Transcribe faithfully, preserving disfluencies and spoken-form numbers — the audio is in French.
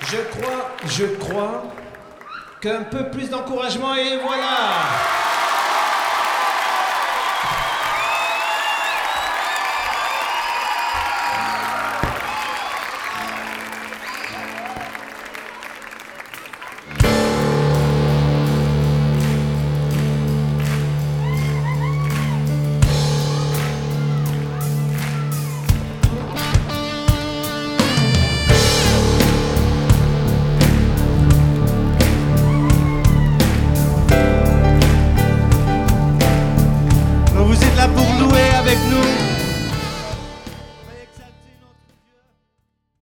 Je crois, je crois qu'un peu plus d'encouragement et voilà.